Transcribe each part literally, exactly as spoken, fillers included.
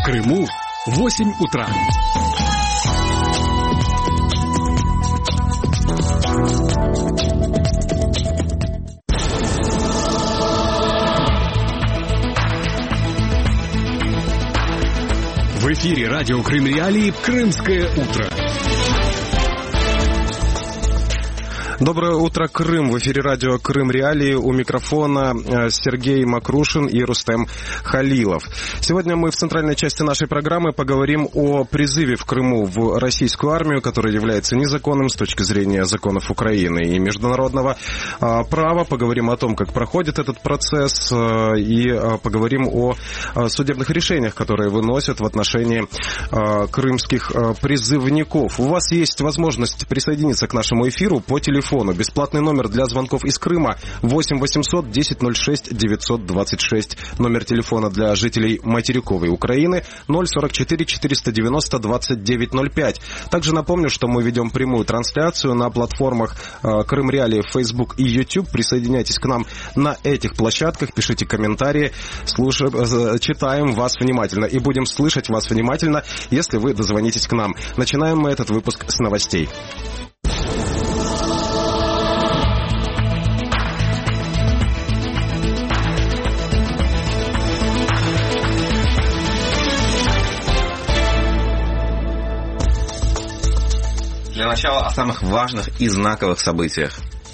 Крыму восемь утра. В эфире радио Крым Реалии «Крымское утро». Доброе утро, Крым. В эфире радио Крым Реалии. У микрофона Сергей Макрушин и Рустем Халилов. Сегодня мы в центральной части нашей программы поговорим о призыве в Крыму в российскую армию, который является незаконным с точки зрения законов Украины и международного права. Поговорим о том, как проходит этот процесс, и поговорим о судебных решениях, которые выносят в отношении крымских призывников. У вас есть возможность присоединиться к нашему эфиру по телефону. Бесплатный номер для звонков из Крыма восемь восемьсот десять ноль шесть девятьсот двадцать шесть. Номер телефона для жителей материковой Украины ноль сорок четыре четыреста девяносто двадцать девять ноль пять. Также напомню, что мы ведем прямую трансляцию на платформах Крым Реалии, Facebook и YouTube. Присоединяйтесь к нам на этих площадках, пишите комментарии, слушаем, читаем вас внимательно и будем слышать вас внимательно, если вы дозвонитесь к нам. Начинаем мы этот выпуск с новостей. Для начала о самых важных и знаковых событиях.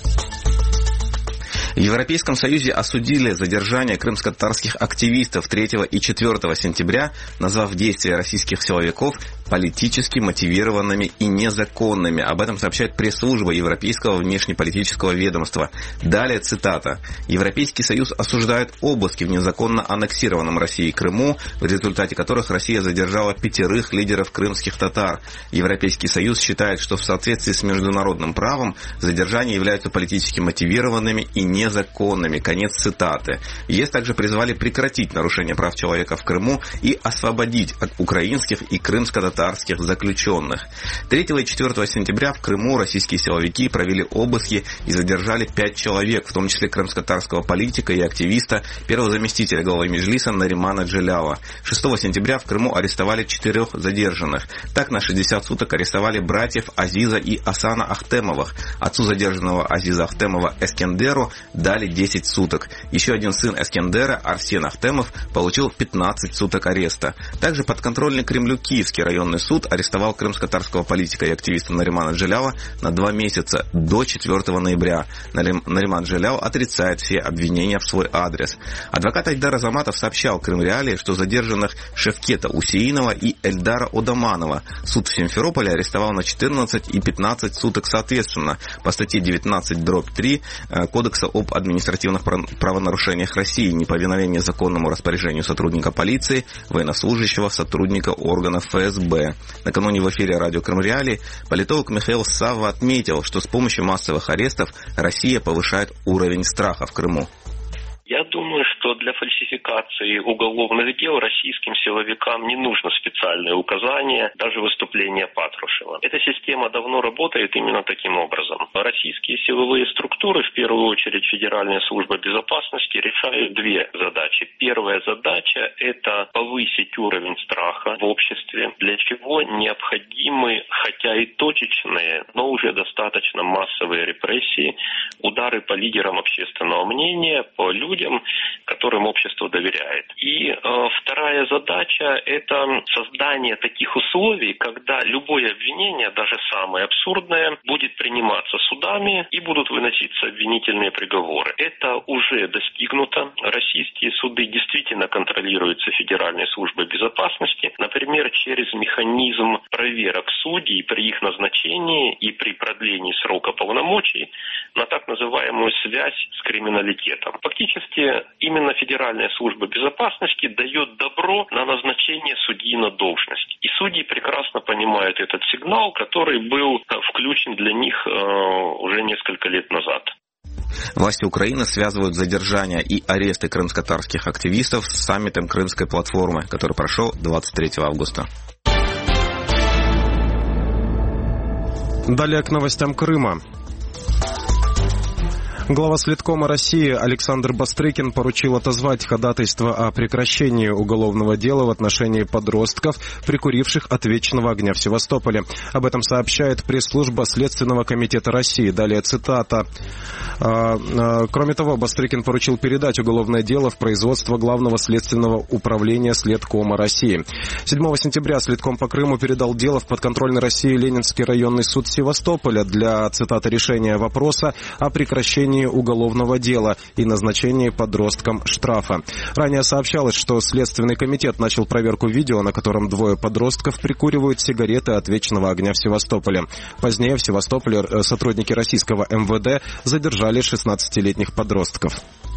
В Европейском Союзе осудили задержание крымско-татарских активистов третьего и четвёртого сентября, назвав действия российских силовиков политически мотивированными и незаконными. Об этом сообщает пресс-служба Европейского внешнеполитического ведомства. Далее цитата. «Европейский Союз осуждает обыски в незаконно аннексированном Россией Крыму, в результате которых Россия задержала пятерых лидеров крымских татар. Европейский Союз считает, что в соответствии с международным правом задержания являются политически мотивированными и незаконными». Конец цитаты. ЕС также призвали прекратить нарушение прав человека в Крыму и освободить от украинских и крымско-татарских заключенных. третьего и четвёртого сентября в Крыму российские силовики провели обыски и задержали пять человек, в том числе крымско-татарского политика и активиста, первого заместителя главы Меджлиса Наримана Джелява. шестого сентября в Крыму арестовали четырех задержанных. Так на шестьдесят суток арестовали братьев Азиза и Асана Ахтемовых. Отцу задержанного Азиза Ахтемова Эскендеру дали десять суток. Еще один сын Эскендера, Арсен Ахтемов, получил пятнадцать суток ареста. Также подконтрольный Кремлю Киевский районный суд арестовал крымско-татарского политика и активиста Наримана Джелява на два месяца, до четвёртого ноября. Нариман Джеляв отрицает все обвинения в свой адрес. Адвокат Айдар Азаматов сообщал Крым Реалии, что задержанных Шевкета Усеинова и Эльдара Одаманова суд в Симферополе арестовал на четырнадцать и пятнадцать суток соответственно по статье девятнадцать дробь три Кодекса об административных правонарушениях России, неповиновение законному распоряжению сотрудника полиции, военнослужащего, сотрудника органов ФСБ. Накануне в эфире радио Крым Реалии политолог Михаил Савва отметил, что с помощью массовых арестов Россия повышает уровень страха в Крыму. Я думаю, что для фальсификации уголовных дел российским силовикам не нужно специальное указание, даже выступление Патрушева. Эта система давно работает именно таким образом. Российские силовые структуры, в первую очередь Федеральная служба безопасности, решают две задачи. Первая задача – это повысить уровень страха в обществе, для чего необходимы, хотя и точечные, но уже достаточно массовые репрессии, удары по лидерам общественного мнения, по людям, которым общество доверяет. И э, вторая задача – это создание таких условий, когда любое обвинение, даже самое абсурдное, будет приниматься судами и будут выноситься обвинительные приговоры. Это уже достигнуто. Российские суды действительно контролируются Федеральной службой безопасности, например, через механизм проверок судей при их назначении и при продлении срока полномочий на так называемую связь с криминалитетом. Фактически именно Федеральная служба безопасности дает добро на назначение судьи на должность. И судьи прекрасно понимают этот сигнал, который был включен для них уже несколько лет назад. Власти Украины связывают задержание и аресты крымско-татарских активистов с саммитом Крымской платформы, который прошел двадцать третьего августа. Далее к новостям Крыма. Глава Следкома России Александр Бастрыкин поручил отозвать ходатайство о прекращении уголовного дела в отношении подростков, прикуривших от вечного огня в Севастополе. Об этом сообщает пресс-служба Следственного комитета России. Далее цитата. Кроме того, Бастрыкин поручил передать уголовное дело в производство Главного следственного управления Следкома России. седьмого сентября Следком по Крыму передал дело в подконтрольный России Ленинский районный суд Севастополя для, цитата, решения вопроса о прекращении уголовного дела и назначении подросткам штрафа. Ранее сообщалось, что Следственный комитет начал проверку видео, на котором двое подростков прикуривают сигареты от вечного огня в Севастополе. Позднее в Севастополе сотрудники российского эм вэ дэ задержали шестнадцатилетних подростков.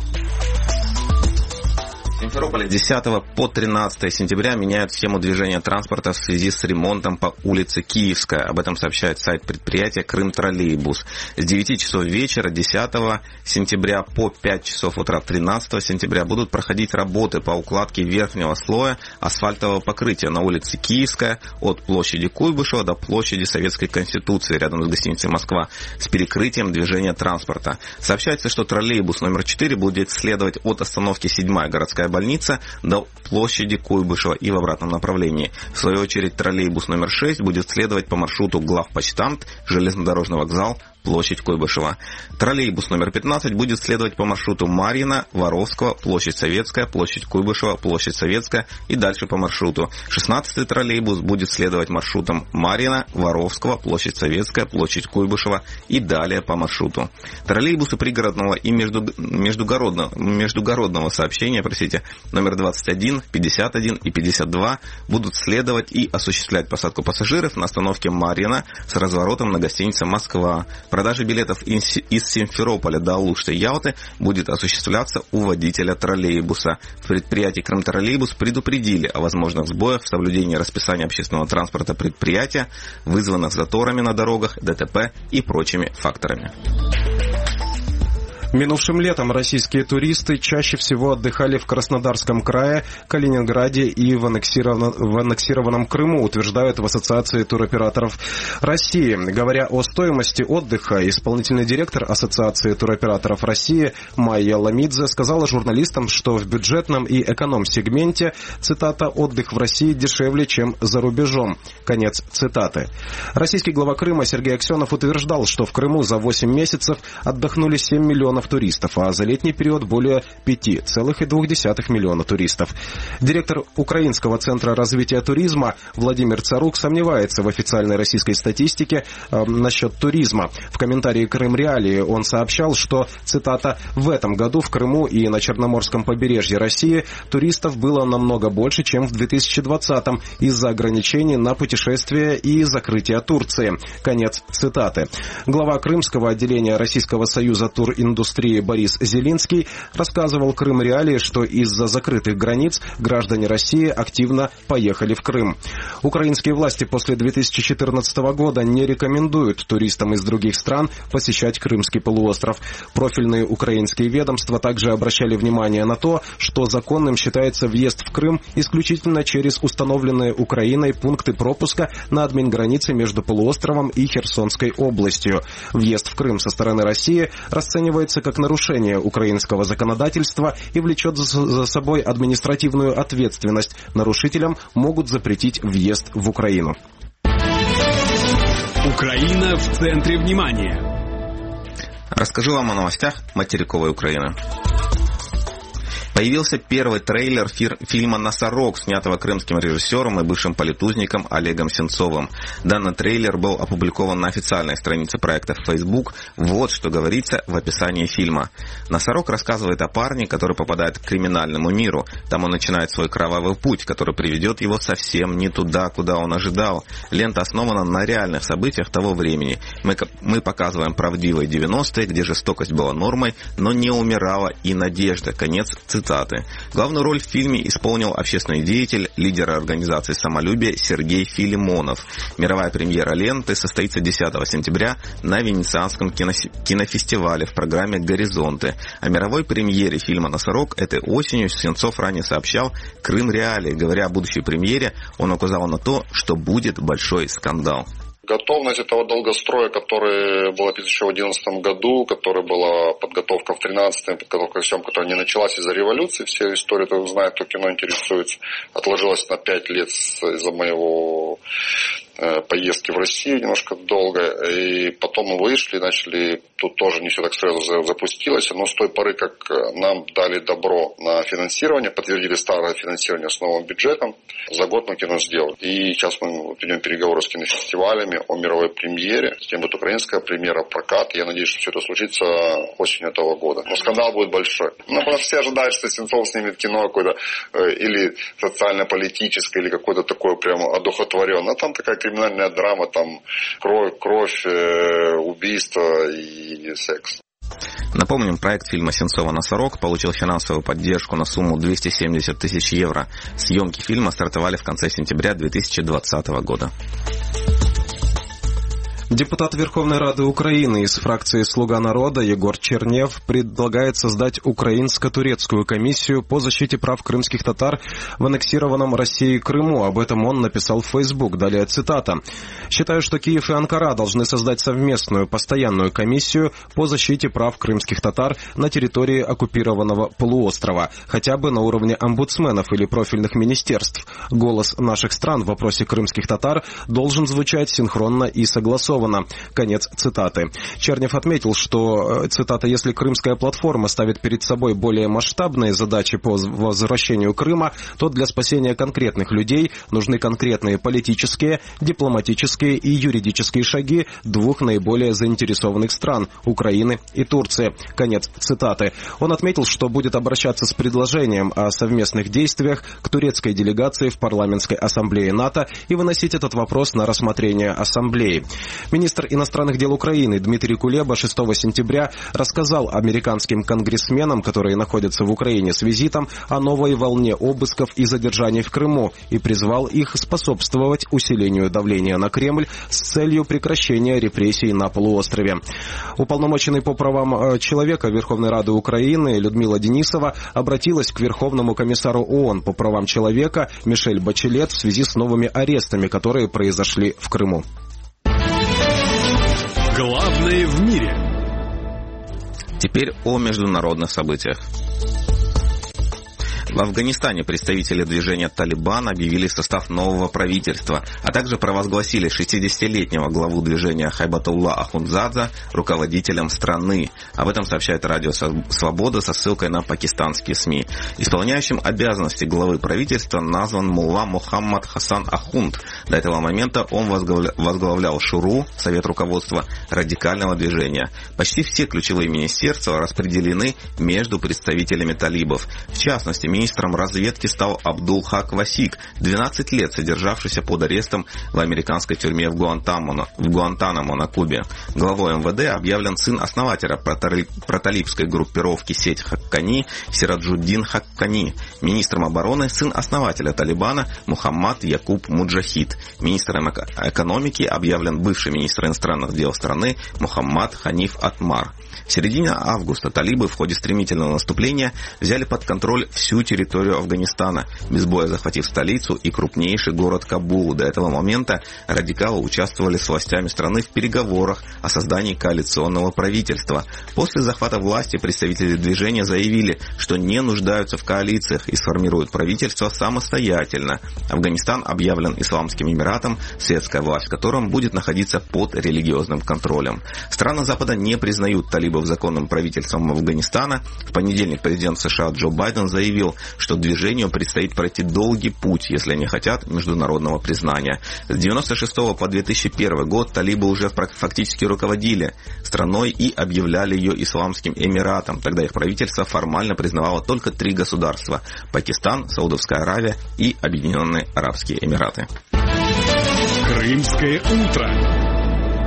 В Симферополе с десятого по тринадцатое сентября меняют схему движения транспорта в связи с ремонтом по улице Киевская. Об этом сообщает сайт предприятия «Крым-троллейбус». С девяти часов вечера десятого сентября по пять часов утра тринадцатого сентября будут проходить работы по укладке верхнего слоя асфальтового покрытия на улице Киевская от площади Куйбышева до площади Советской Конституции рядом с гостиницей «Москва» с перекрытием движения транспорта. Сообщается, что троллейбус номер четыре будет следовать от остановки седьмая городская больница до площади Куйбышева и в обратном направлении. В свою очередь троллейбус номер шесть будет следовать по маршруту главпочтамт, железнодорожный вокзал, площадь Куйбышева. Троллейбус номер пятнадцать будет следовать по маршруту Марьино, Воровского, площадь Советская, площадь Куйбышева, площадь Советская и дальше по маршруту. шестнадцатый троллейбус будет следовать маршрутом Марьино, Воровского, площадь Советская, площадь Куйбышева и далее по маршруту. Троллейбусы пригородного и между, междугородного, междугородного сообщения, простите, номер двадцать один, пятьдесят один и пятьдесят два будут следовать и осуществлять посадку пассажиров на остановке Марьино с разворотом на гостинице «Москва». Продажа билетов из Симферополя до Алушты-Ялты будет осуществляться у водителя троллейбуса. В предприятии «Крым-троллейбус» предупредили о возможных сбоях в соблюдении расписания общественного транспорта предприятия, вызванных заторами на дорогах, дэ тэ пэ и прочими факторами. Минувшим летом российские туристы чаще всего отдыхали в Краснодарском крае, Калининграде и в аннексированном, в аннексированном Крыму, утверждают в Ассоциации туроператоров России. Говоря о стоимости отдыха, исполнительный директор Ассоциации туроператоров России Майя Ламидзе сказала журналистам, что в бюджетном и эконом-сегменте, цитата, «отдых в России дешевле, чем за рубежом». Конец цитаты. Российский глава Крыма Сергей Аксенов утверждал, что в Крыму за восемь месяцев отдохнули семь миллионов туристов, а за летний период более пять целых две десятых миллиона туристов. Директор Украинского центра развития туризма Владимир Царук сомневается в официальной российской статистике э, насчет туризма. В комментарии «Крым Реалии» он сообщал, что, цитата, «в этом году в Крыму и на Черноморском побережье России туристов было намного больше, чем в две тысячи двадцатом из-за ограничений на путешествия и закрытия Турции». Конец цитаты. Глава Крымского отделения Российского союза туриндустрии Борис Зелинский рассказывал «Крым Реалии», что из-за закрытых границ граждане России активно поехали в Крым. Украинские власти после две тысячи четырнадцатого года не рекомендуют туристам из других стран посещать Крымский полуостров. Профильные украинские ведомства также обращали внимание на то, что законным считается въезд в Крым исключительно через установленные Украиной пункты пропуска на админгранице между полуостровом и Херсонской областью. Въезд в Крым со стороны России расценивается как нарушение украинского законодательства и влечет за собой административную ответственность. Нарушителям могут запретить въезд в Украину. Украина в центре внимания. Расскажу вам о новостях материковой Украины. Появился первый трейлер фир- фильма «Носорог», снятого крымским режиссером и бывшим политузником Олегом Сенцовым. Данный трейлер был опубликован на официальной странице проекта в Facebook. Вот что говорится в описании фильма. «Носорог» рассказывает о парне, который попадает к криминальному миру. Там он начинает свой кровавый путь, который приведет его совсем не туда, куда он ожидал. Лента основана на реальных событиях того времени. Мы, мы показываем правдивые девяностые, где жестокость была нормой, но не умирала и надежда. Конец цитаты. Главную роль в фильме исполнил общественный деятель, лидер организации «Самолюбие» Сергей Филимонов. Мировая премьера ленты состоится десятого сентября на Венецианском кинофестивале в программе «Горизонты». О мировой премьере фильма «Носорог» этой осенью Сенцов ранее сообщал «Крым Реалии». Говоря о будущей премьере, он указал на то, что будет большой скандал. Готовность этого долгостроя, который был описан еще в две тысячи одиннадцатом году, который была подготовка в две тысячи тринадцатом, подготовка к съемкам, которая не началась из-за революции, все истории это знают, кто кино интересуется, отложилась на пять лет из-за моего поездки в Россию немножко долго, и потом мы вышли, начали, тут тоже не все так сразу запустилось, но с той поры, как нам дали добро на финансирование, подтвердили старое финансирование с новым бюджетом, за год мы кино сделали. И сейчас мы ведем переговоры с кинофестивалями о мировой премьере, затем будет украинская премьера, прокат, я надеюсь, что все это случится осенью этого года. Но скандал будет большой. Ну, потому что все ожидают, что Сенцов снимет кино какое-то или социально-политическое, или какое-то такое прямо одухотворенное. А там такая криминальная драма, там кровь, кровь, убийство и секс. Напомним, проект фильма «Сенцова «Носорог» получил финансовую поддержку на сумму двести семьдесят тысяч евро. Съемки фильма стартовали в конце сентября две тысячи двадцатого года. Депутат Верховной Рады Украины из фракции «Слуга народа» Егор Чернев предлагает создать украинско-турецкую комиссию по защите прав крымских татар в аннексированном Россией Крыму. Об этом он написал в Facebook. Далее цитата. «Считаю, что Киев и Анкара должны создать совместную постоянную комиссию по защите прав крымских татар на территории оккупированного полуострова, хотя бы на уровне омбудсменов или профильных министерств. Голос наших стран в вопросе крымских татар должен звучать синхронно и согласованно». Конец цитаты. Чернев отметил, что, цитата, «если Крымская платформа ставит перед собой более масштабные задачи по возвращению Крыма, то для спасения конкретных людей нужны конкретные политические, дипломатические и юридические шаги двух наиболее заинтересованных стран – Украины и Турции». Конец цитаты. Он отметил, что будет обращаться с предложением о совместных действиях к турецкой делегации в парламентской ассамблее НАТО и выносить этот вопрос на рассмотрение ассамблеи. Министр иностранных дел Украины Дмитрий Кулеба шестого сентября рассказал американским конгрессменам, которые находятся в Украине с визитом, о новой волне обысков и задержаний в Крыму и призвал их способствовать усилению давления на Кремль с целью прекращения репрессий на полуострове. Уполномоченный по правам человека Верховной Рады Украины Людмила Денисова обратилась к Верховному комиссару ООН по правам человека Мишель Бачелет в связи с новыми арестами, которые произошли в Крыму. Главное в мире. Теперь о международных событиях. В Афганистане представители движения «Талибан» объявили состав нового правительства, а также провозгласили шестидесятилетнего главу движения Хайбатулла Ахундзадзе руководителем страны. Об этом сообщает Радио Свобода со ссылкой на пакистанские СМИ. Исполняющим обязанности главы правительства назван мулла Мухаммад Хасан Ахунд. До этого момента он возглавлял Шуру, Совет руководства радикального движения. Почти все ключевые министерства распределены между представителями талибов. В частности, министром разведки стал Абдул-Хак Васик, двенадцать лет содержавшийся под арестом в американской тюрьме в Гуантанамо, в Гуантанамо на Кубе. Главой эм вэ дэ объявлен сын основателя проталибской группировки сеть Хаккани Сираджуддин Хаккани. Министром обороны сын основателя Талибана Мухаммад Якуб Муджахид. Министром экономики объявлен бывший министр иностранных дел страны Мухаммад Ханиф Атмар. В середине августа талибы в ходе стремительного наступления взяли под контроль всю территорию Афганистана, без боя захватив столицу и крупнейший город Кабул. До этого момента радикалы участвовали с властями страны в переговорах о создании коалиционного правительства. После захвата власти представители движения заявили, что не нуждаются в коалициях и сформируют правительство самостоятельно. Афганистан объявлен Исламским Эмиратом, светская власть в котором будет находиться под религиозным контролем. Страны Запада не признают талибов законным правительством Афганистана. В понедельник президент США Джо Байден заявил, что движению предстоит пройти долгий путь, если они хотят международного признания. С девяносто шестого по две тысячи первый год талибы уже фактически руководили страной и объявляли ее Исламским Эмиратом. Тогда их правительство формально признавало только три государства – Пакистан, Саудовская Аравия и Объединенные Арабские Эмираты. Крымское утро.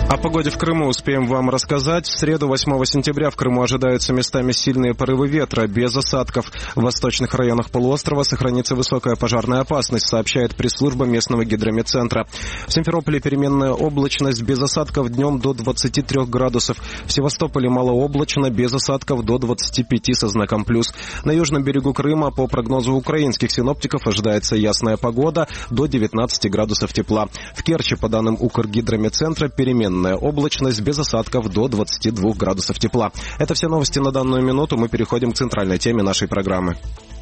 О погоде в Крыму успеем вам рассказать. В среду, восьмого сентября, в Крыму ожидаются местами сильные порывы ветра, без осадков. В восточных районах полуострова сохранится высокая пожарная опасность, сообщает пресс-служба местного гидрометцентра. В Симферополе переменная облачность, без осадков днем до двадцати трёх градусов. В Севастополе малооблачно, без осадков до двадцати пяти со знаком плюс. На южном берегу Крыма, по прогнозу украинских синоптиков, ожидается ясная погода, до девятнадцати градусов тепла. В Керчи, по данным Укргидрометцентра, переменная облачность, без осадков до двадцати двух градусов тепла. Это все новости на данную минуту. Мы переходим к центральной теме нашей программы.